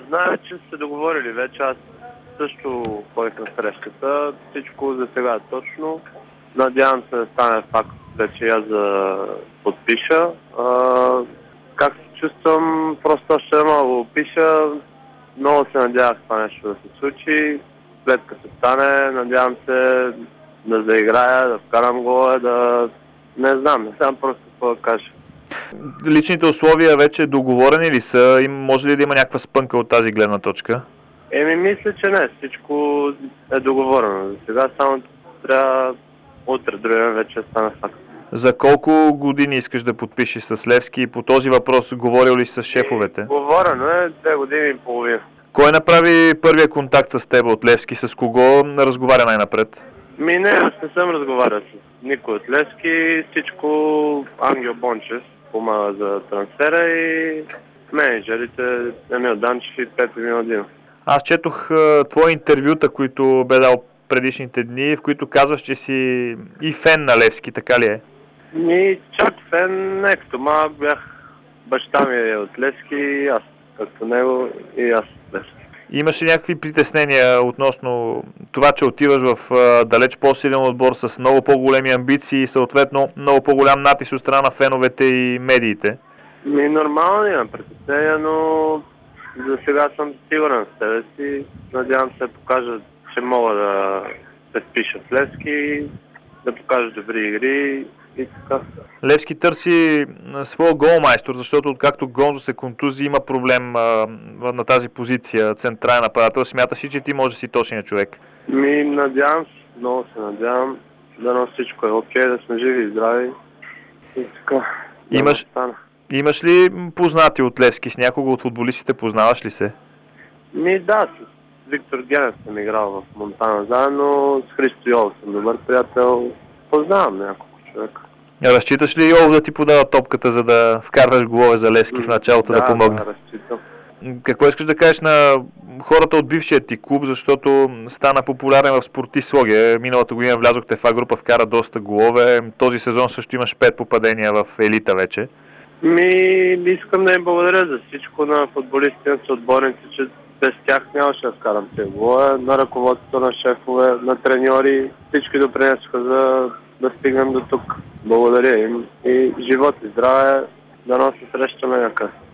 Знае, че са се договорили вече. Аз също ходих на срещата. Всичко за сега е точно. Надявам се да стане факт вече аз да подпиша. Как се чувствам, просто ще мога да пиша. Много се надявах това нещо да се случи. След като стане, надявам се да заиграя, да вкарам гола, да... Не знам просто какво да кажа. Личните условия вече договорени ли са? Може ли да има някаква спънка от тази гледна точка? Мисля, че не. Всичко е договорено. За сега само трябва утре, другия вече стане факт. За колко години искаш да подпишеш с Левски? По този въпрос говорил ли с шефовете? Говорено е 2 години и половина. Кой направи първия контакт с теб от Левски? С кого разговаря най-напред? Не, аз не съм разговарял с никой от Левски. Всичко Ангел Бончев помага за трансфера и менеджерите Емил Данчев и Пепи Миладинов. Аз четох твои интервюта, които бе дал предишните дни, в които казваш, че си и фен на Левски, така ли е? Чак фен, не като малък бях. Баща ми е от Левски, аз като него и аз от Левски. Имаш ли някакви притеснения относно това, че отиваш в далеч по-силен отбор с много по-големи амбиции и съответно много по-голям натиск от страна на феновете и медиите? Нормално имам притеснения, но за сега съм сигурен в себе си. Надявам се да покажа, че мога да се впиша в Левски, да покажа добри игри и така. Левски търси своя голмайстор, защото откакто Гонзо се контузи, има проблем на тази позиция, централен нападател. Смяташ ли, че ти може да си точният човек? Надявам се, много се надявам. Дано всичко е окей, да сме живи и здрави. И така. Имаш ли познати от Левски? С някого от футболистите познаваш ли се? Да, с Виктор Генев съм играл в Монтана заедно, с Христо Йолов съм добър приятел. Познавам няколко човека. Разчиташ ли Йолов да ти подава топката, за да вкарваш голове за Левски в началото да помогне? Да, разчитам. Какво искаш да кажеш на хората от бившия ти клуб, защото стана популярен в Спортист Своге? Миналата година влязохте в А-група, вкара доста голове. Този сезон също имаш 5 попадения в елита вече. Искам да им благодаря за всичко на футболистите, на съотборници, че без тях нямаше да вкарам тези голове. На ръководството, на шефове, на треньори. Всички допринесоха да стигнем до тук. Благодаря им и живот и здраве. Дано се срещаме някъде.